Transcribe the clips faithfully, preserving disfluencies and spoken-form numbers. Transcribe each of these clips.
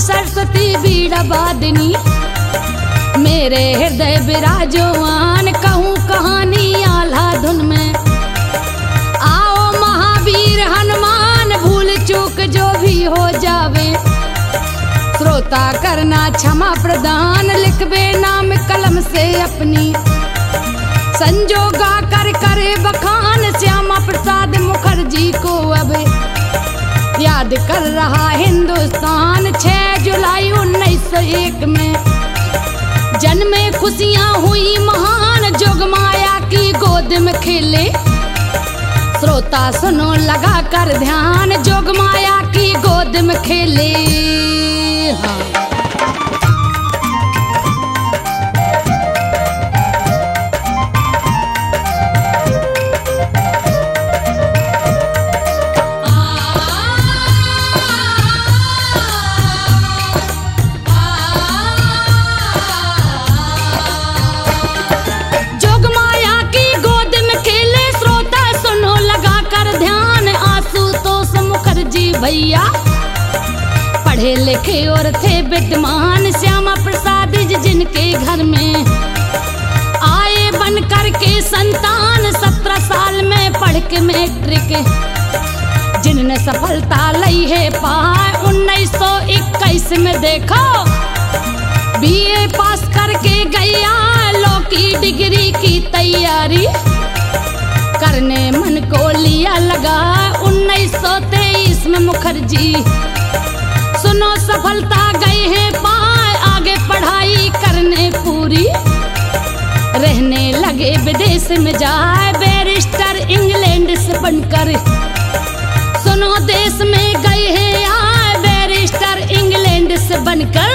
सरस्वती बीड़ा वादिनी, मेरे हृदय विराजमान, कहूँ कहानी आल्हा धुन में। आओ महावीर हनुमान, भूल चूक जो भी हो जावे, श्रोता करना क्षमा प्रदान, लिखबे नाम कलम से अपनी। संजोगा कर करे बखान, श्यामा प्रसाद मुखर्जी को अब याद कर रहा हिंदुस्तान। छह जुलाई उन्नीस सौ एक में जन्मे, खुशियां हुई महान, जोगमाया की गोद में खेले। श्रोता सुनो लगा कर ध्यान, जोगमाया की गोद में खेले। हाँ। भैया पढ़े लिखे और थे विद्वान, श्यामा प्रसाद जी जिनके घर में आए बन कर के संतान। सत्रह साल में पढ़ के मैट्रिक जिनने सफलता ली है पाए, उन्नीस सौ इक्कीस में देखो बीए पास करके गया, लॉ की डिग्री की तैयारी करने मन को लिया लगा। उन्नीस सौ तेईस में मुखर्जी सुनो सफलता गए हैं पाए, आगे पढ़ाई करने पूरी, रहने लगे विदेश में जाए, बैरिस्टर इंग्लैंड से बनकर। सुनो देश में गए हैं आए, बैरिस्टर इंग्लैंड से बनकर।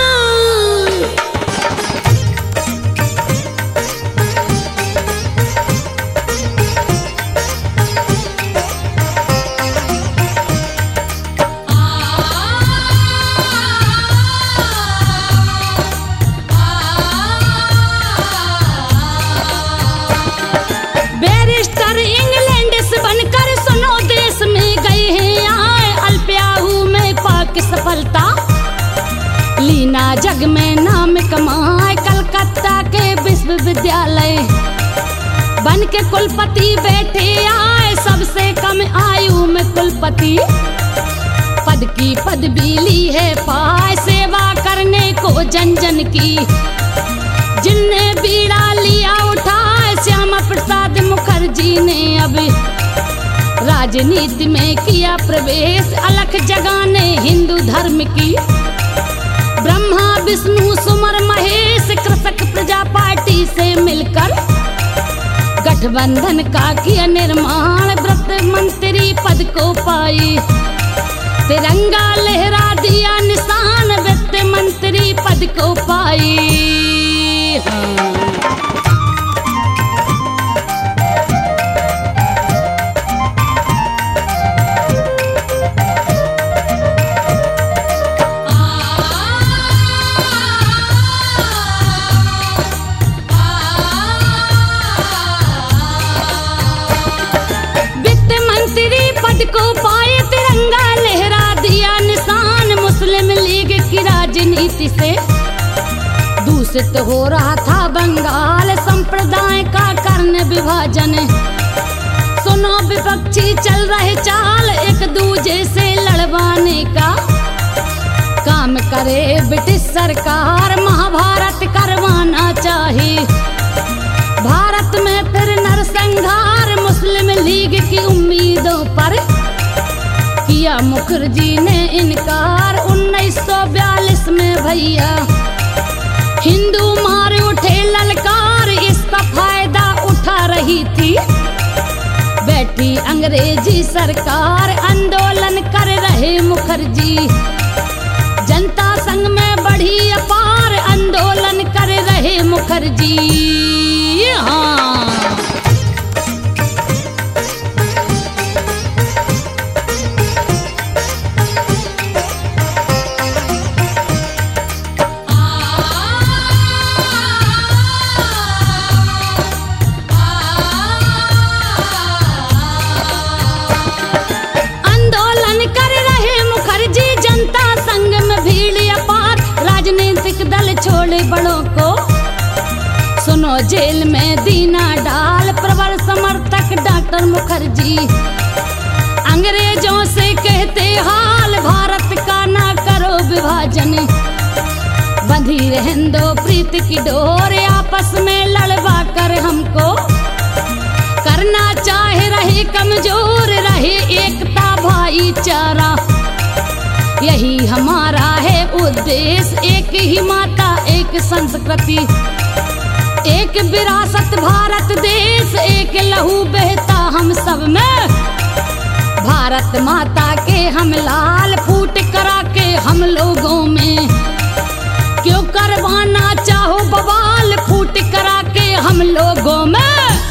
सफलता लीना जग में नाम कमाए, कलकत्ता के विश्वविद्यालय बन के कुलपति बैठे आए, सबसे कम आयु में कुलपति पद की पदवी ली है पाए, सेवा करने को जन जन की जिनने बीड़ा लिया उठाए। श्यामा प्रसाद मुखर्जी ने अब राजनीति में किया प्रवेश, अलख जगाने हिंदू धर्म की, ब्रह्मा विष्णु सुमर महेश कृषक प्रजा पार्टी से मिलकर गठबंधन का किया निर्माण, वित्त मंत्री पद को पाई, तिरंगा लहरा दिया निशान, वित्त मंत्री पद को पाई। हाँ। को पाए, तिरंगा लहरा दिया निशान, मुस्लिम लीग की राजनीति से दूषित हो रहा था बंगाल, संप्रदाय का कर्ण विभाजन। सुनो विपक्षी चल रहे चाल, एक दूजे से लड़वाने का काम करे ब्रिटिश सरकार, महाभारत करवाना चाहिए भारत में फिर नरसंहार। मुस्लिम लीग की उम्मीदों पर किया मुखर्जी ने इनकार, उन्नीस सौ बयालीस में भैया हिंदू मारे उठे ललकार, इसका फायदा उठा रही थी बैठी अंग्रेजी सरकार, आंदोलन कर रहे मुखर्जी, जनता संघ में बढ़ी अपार, आंदोलन कर रहे मुखर्जी। हाँ। आंदोलन कर रहे मुखर्जी, जनता संघ में भीड़ छोड़े बड़ों को। सुनो जेल में दीना डाल प्रबल समर्थक डॉक्टर मुखर्जी, अंग्रेजों से कहते हाल भारत का ना करो विभाजन, बंधी रहन दो प्रीत की डोर, आपस में लड़वा कर हमको, करना चाहे रहे कमजोर रहे एकता भाईचारा, यही हमारा है उद्देश्य, एक ही माता एक संस्कृति, एक विरासत भारत देश, एक लहू बहता हम सब में, भारत माता के हम लाल फूट करा के हम लोगों में, क्यों करवाना चाहो बवाल फूट करा के हम लोगों में।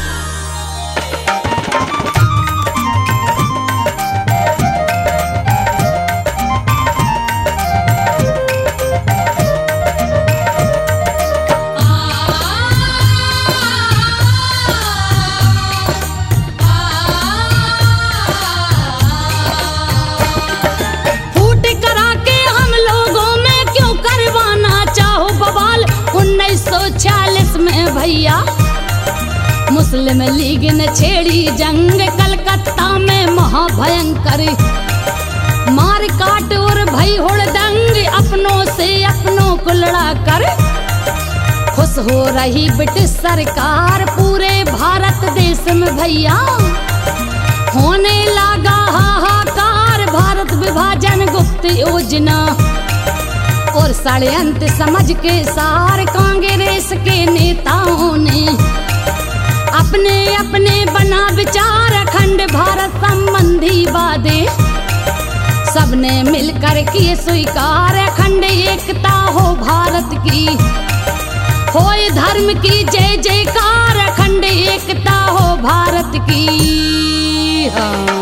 भैया मुस्लिम लीग ने छेड़ी जंग, कलकत्ता में महाभयंकर मार काट और भई हुड़दंग, अपनों से अपनों को लड़ा कर खुश हो रही ब्रिटिश सरकार, पूरे भारत देश में भैया होने लगा हाहाकार, भारत विभाजन गुप्त योजना और षड्यंत्र समझ के सार कांग्रेस के नेताओं ने अपने अपने बना विचार, अखंड भारत संबंधी वादे सबने मिलकर किए स्वीकार, अखंड एकता हो भारत की, होए धर्म की जय जयकार, अखंड एकता हो भारत की। हाँ।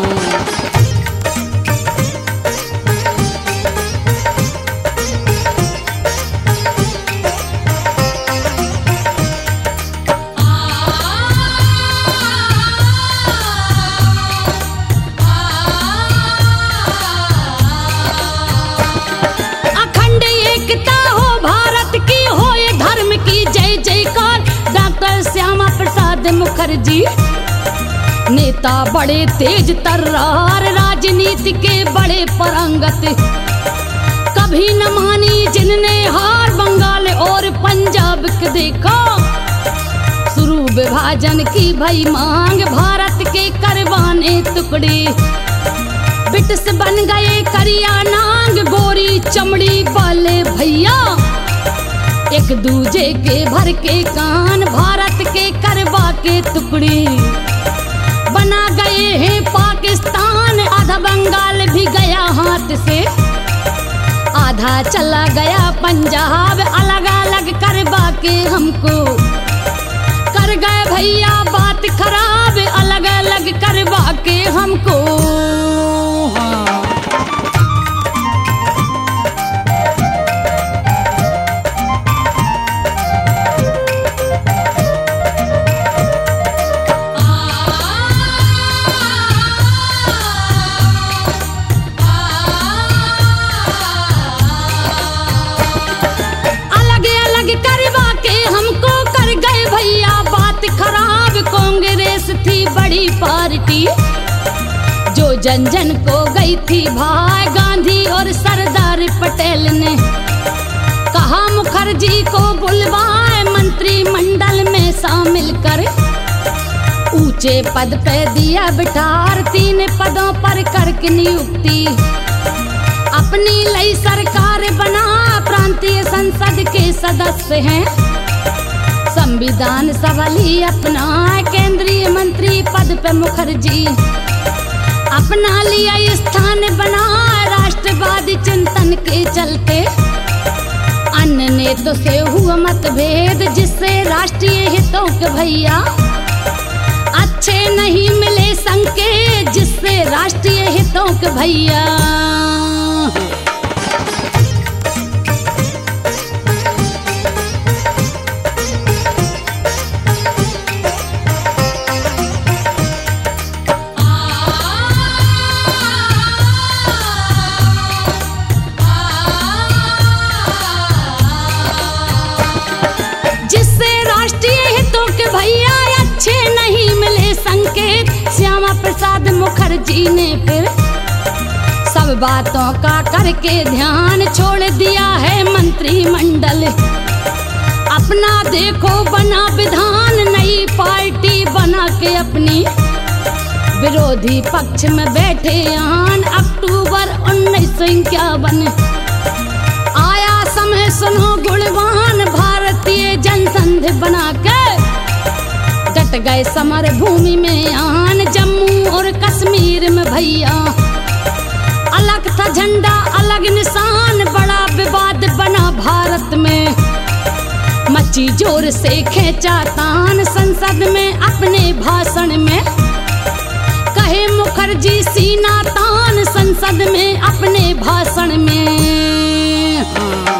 मुखर्जी नेता बड़े तेज तर्रार, राजनीति के बड़े परंगत, कभी न मानी जिनने हार, बंगाल और पंजाब के देखा शुरू विभाजन की भई मांग, भारत के करवाने टुकड़े ब्रिटिश बन गए करिया नांग, गोरी चमड़ी वाले भैया एक दूजे के भर के कान, भारत के करवा के टुकड़ी बना गए हैं पाकिस्तान, आधा बंगाल भी गया हाथ से, आधा चला गया पंजाब, अलग अलग करवा के हमको कर गए भैया बात खराब, अलग अलग करवा के हमको। हाँ। पार्टी जो जन जन को गई थी भाई, गांधी और सरदार पटेल ने कहा मुखर्जी को बुलवाए, मंत्रिमंडल में शामिल कर ऊंचे पद पे दिया बिठार, तीन पदों पर करके नियुक्ति अपनी लई सरकार बना, प्रांतीय संसद के सदस्य हैं, संविधान सवाली अपना, केंद्रीय मंत्री पद पे मुखर्जी अपना लिया स्थान बना, राष्ट्रवादी चिंतन के चलते अन्य नेताओं से हुआ मतभेद, जिससे राष्ट्रीय हितों के भैया अच्छे नहीं मिले संकेत, जिससे राष्ट्रीय हितों के भैया। मुखर्जी ने फिर सब बातों का करके ध्यान छोड़ दिया है मंत्रिमंडल। अपना देखो बना विधान, नई पार्टी बना के अपनी विरोधी पक्ष में बैठे आन। अक्टूबर उन्नीस सौ इक्यावन आया समय सुनो गुणवान, भारतीय जनसंघ बना के डट गए समर भूमि में आन। जम्मू और कश्मीर में भैया अलग था झंडा अलग निशान, बड़ा विवाद बना भारत में, मची जोर से खींचा तान। संसद में अपने भाषण में कहे मुखर्जी सीना तान, संसद में अपने भाषण में। हाँ।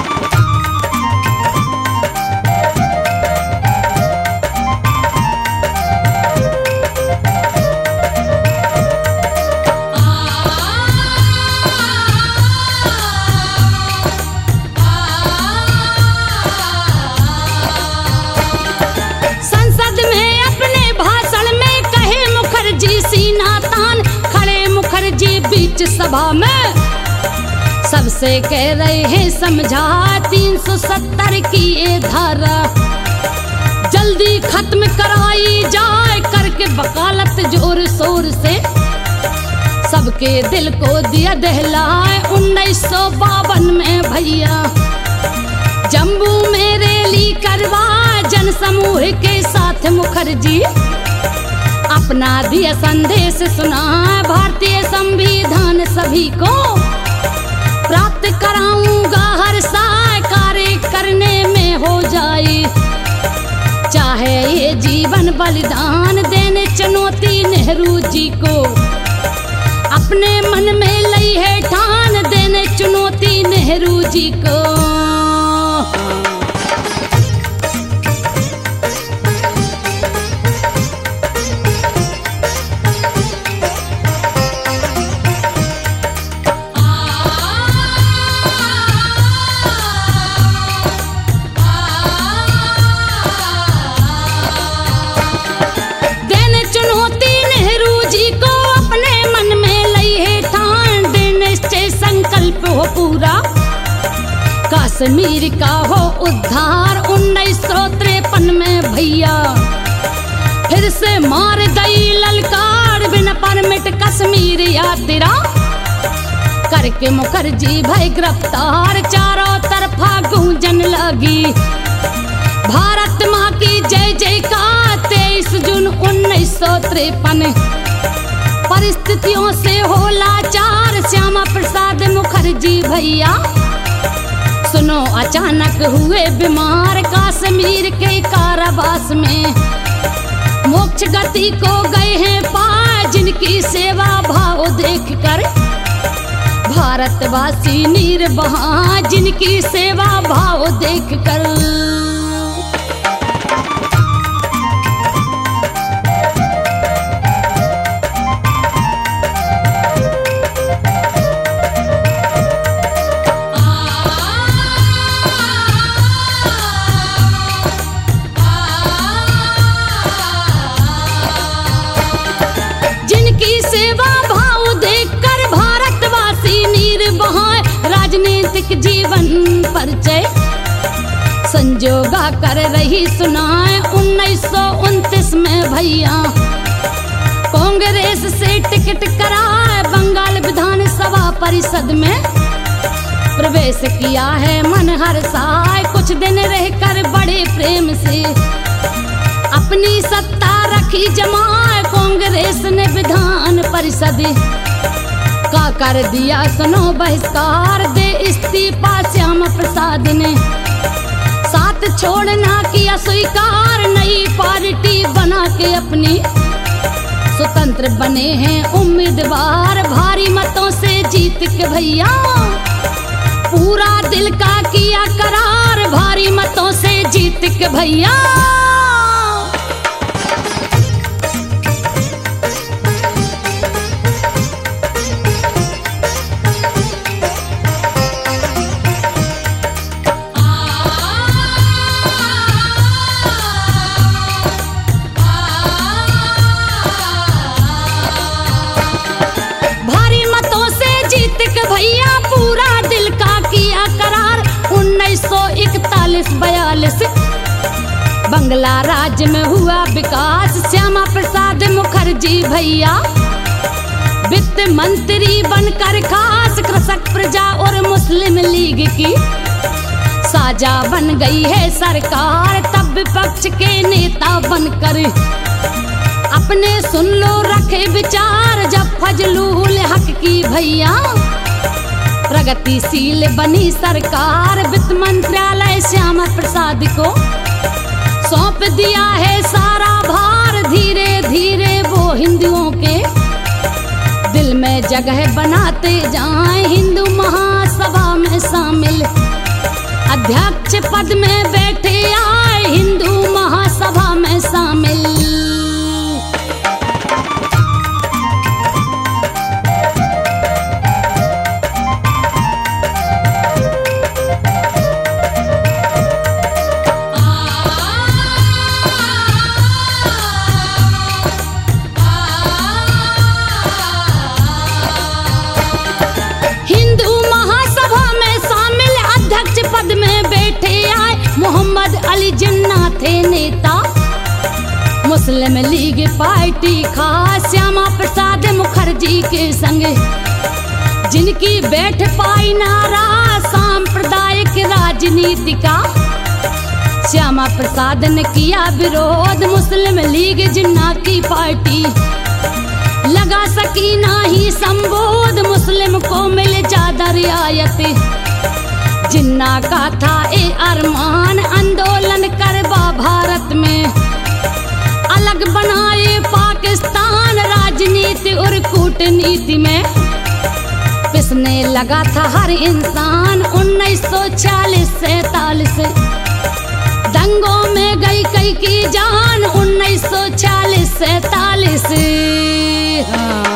सभा में सबसे कह रहे हैं समझा, तीन सौ सत्तर की ये धारा जल्दी खत्म कराई जाए, करके वकालत जोर शोर से सबके दिल को दिया दहलाए। उन्नीस सौ बावन में भैया जम्मू में रैली करवा, जन समूह के साथ मुखर्जी अपना दिया संदेश सुना। भारतीय संविधान सभी को प्राप्त कराऊंगा, हर साय कार्य करने में हो जाए, चाहे ये जीवन बलिदान देने चुनौती नेहरू जी को। अपने मन में लई है ठान, देने चुनौती नेहरू जी को। हो पूरा कश्मीर का हो उद्धार। उन्नीस सौ तिरपन में भैया फिर से मार दई ललकार, बिना परमिट कश्मीर यात्रा करके मुखर्जी भय गिरफ्तार। चारों तरफा गूंजन लगी भारत माँ की जय जयकार। तेईस जून उन्नीस सौ तिरपन परिस्थितियों से हो लाचार, श्यामा प्रसाद मुखर्जी भैया सुनो अचानक हुए बीमार। कश्मीर के कारावास में मोक्ष गति को गए हैं पाए, जिनकी सेवा भाव देखकर भारतवासी नीर बहा, जिनकी सेवा भाव देखकर। जीवन परिचय संजोगा कर रही सुनाए। उन्नीस सौ उनतीस में भैया कांग्रेस से टिकट कराए, बंगाल विधानसभा परिषद में प्रवेश किया है मन हर्षाए। कुछ दिन रहकर बड़े प्रेम से अपनी सत्ता रखी जमाए, कांग्रेस ने विधान परिषद का कर दिया सुनो बहिष्कार। दे इस्तीफा श्यामा प्रसाद ने साथ छोड़ना किया स्वीकार, नई पार्टी बना के अपनी स्वतंत्र बने हैं उम्मीदवार। भारी मतों से जीत के भैया पूरा दिल का किया करार, भारी मतों से जीत के भैया। बंगला राज्य में हुआ विकास श्यामा प्रसाद मुखर्जी भैया वित्त मंत्री बनकर खास कृषक प्रजा और मुस्लिम लीग की साझा बन गई है सरकार। तब विपक्ष के नेता बनकर अपने सुन लो रखे विचार जब फजलुल हक की भैया प्रगतिशील बनी सरकार। वित्त मंत्रालय श्यामा प्रसाद को सौंप दिया है सारा भार। धीरे धीरे वो हिंदुओं के दिल में जगह बनाते जाएं। हिंदू महासभा में शामिल अध्यक्ष पद में बैठे आए हिंदू महासभा में शामिल। मोहम्मद अली जिन्ना थे नेता मुस्लिम लीग पार्टी खास श्यामा प्रसाद मुखर्जी के संग जिनकी बैठ पाई नारा सांप्रदायिक राजनीति का। श्यामा प्रसाद ने किया विरोध मुस्लिम लीग जिन्ना की पार्टी लगा सकी नाही संबोध। मुस्लिम को मिले ज्यादा रियायत जिन्ना का था ए अरमान आंदोलन करवा भारत में अलग बनाए पाकिस्तान। राजनीति और कूटनीति में पिसने लगा था हर इंसान। उन्नीस सौ छियालीस सैतालीस दंगों में गई कई की जान। उन्नीस सौ छियालीस सैतालीस हाँ।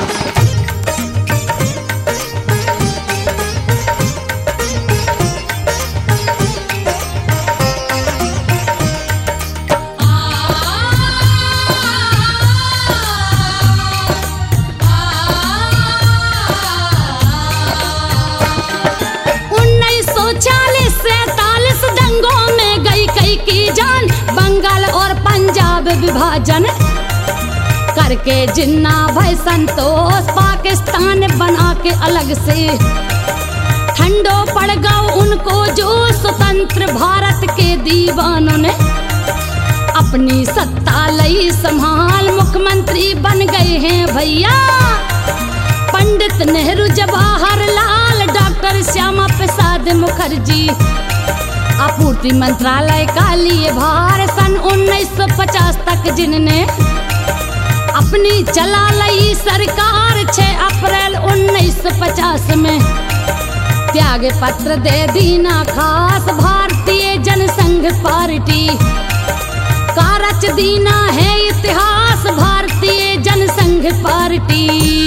विभाजन करके जिन्ना भाई संतोष पाकिस्तान बना के अलग से ठंडो पड़ गया उनको जो स्वतंत्र भारत के दीवानों ने अपनी सत्ता लई संभाल। मुख्यमंत्री बन गए हैं भैया पंडित नेहरू जवाहरलाल डॉक्टर श्यामा प्रसाद मुखर्जी। आपूर्ति मंत्रालय का लिए भार सन उन्नीस सौ पचास तक जिनने अपनी चला ली सरकार। छह अप्रैल उन्नीस सौ पचास में त्याग पत्र दे दीना खास भारतीय जनसंघ पार्टी का रच दीना है इतिहास। भारतीय जनसंघ पार्टी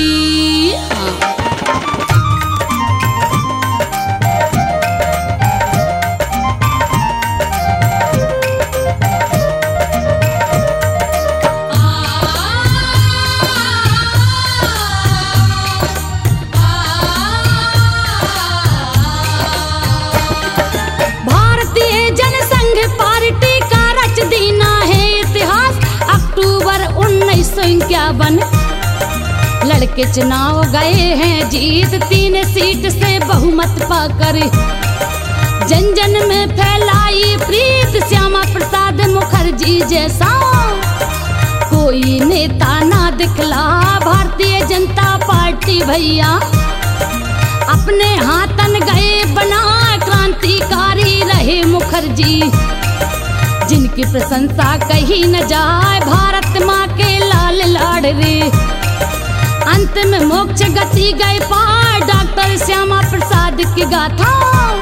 इक्यावन लड़के चुनाव गए हैं जीत। तीन सीट से बहुमत पाकर जन जन में फैलाई प्रीत। श्यामा प्रसाद मुखर्जी जैसा कोई नेता ना दिखला भारतीय जनता पार्टी भैया अपने हाथन गए बना। क्रांतिकारी रहे मुखर्जी जिनकी प्रशंसा कही न जाए। भारत माँ के लाल लाडले अंत में मोक्ष गति गए पार। डॉक्टर श्यामा प्रसाद की गाथा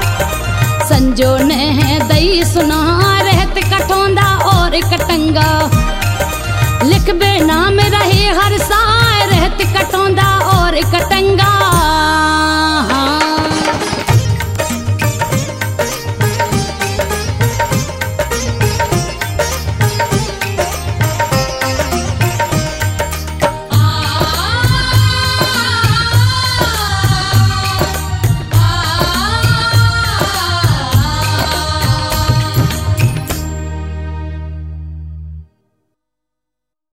संजो ने है दई सुना रहत कठौंदा और कटंगा।